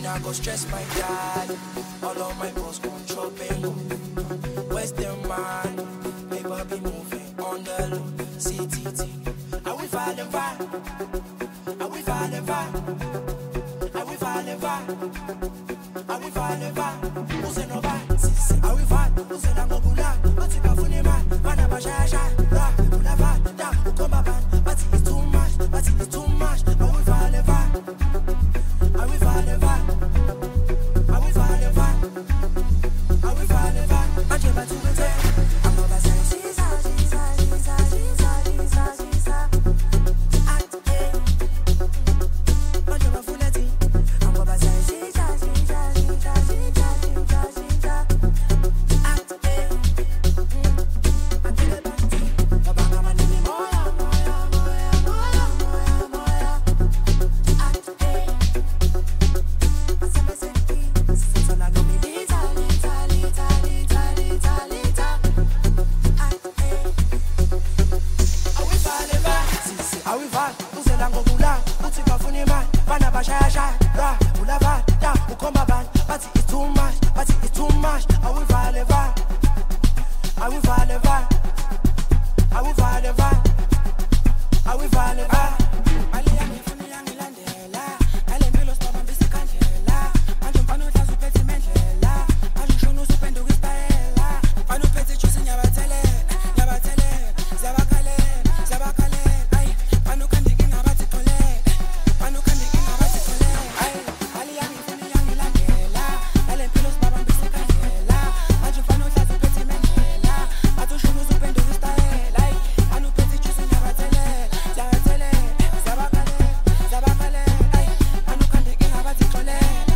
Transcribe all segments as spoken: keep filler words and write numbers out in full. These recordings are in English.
I go stress my dad. All of my boss control bingo. Western man, paper be moving on the low. C T T, are we falling back? Are we falling back? Are we falling back? Are we falling back? Who's in no back? Are we fall? Who's in a go bula? What's it funny man? Man a basha sha. Ra, bula va, da, ukoma ban. But it's too much. But it's too much. Are we falling back? Are we falling back? Are we falling back? Are we falling back? I came back to the day. I'm over saying she's a, she's a, she's a, she's a, she's a, she's a. At eight. I came back full of tea. I'm over saying she's a, she's a, she's a, she's a, she's a, she's a. At eight. I came back to tea. The bang of my name, moya, moya, moya, moya, moya, moya. At eight. I said, I said, key. So now go me lita, lita, lita, lita, lita, lita. At eight. Are we falling back? Are we fall? Uze lango gula, uti bafuni man. Bana basha sha, ra, ula va, da, ukoma ban. But it's too much, but it's too much. Are we falling back? Are we falling back? Are we falling back? Are we falling back? Ali yangi funi yangi landela. Ale milo staba mbisi kanjela. Anjo mpano tazu peti menjela. Anjo shono supendo wispaela. Pano peti chusi nyabatele, nyabatele. Zabakale, zabakale. Ay, pano kandiki ngabati kole. Pano kandiki ngabati kole. Ay, ali yangi funi yangi landela. Ale milo staba mbisi kanjela. Anjo mpano tazu peti menjela. Anjo shono supendo wispaela. Ay, pano peti chusi nyabatele, nyabatele. Zabakale, zabakale. Ay, pano kandiki ngabati kole.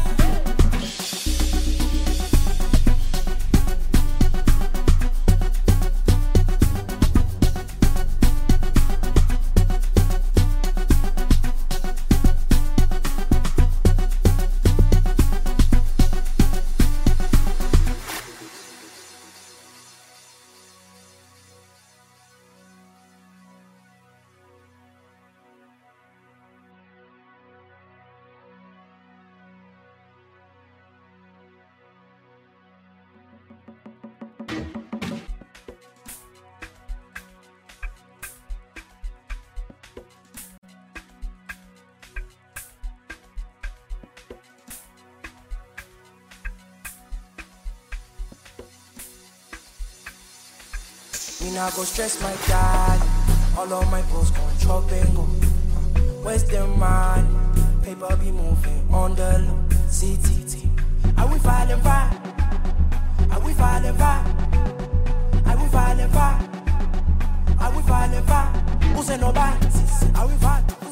Me nah go stress my dad. All of my boss control bingo. Western man, paper be moving on the low. C T T, are we falling back? Are we falling back? Are we falling back? Are we falling back? Who's in no back? Are we falling?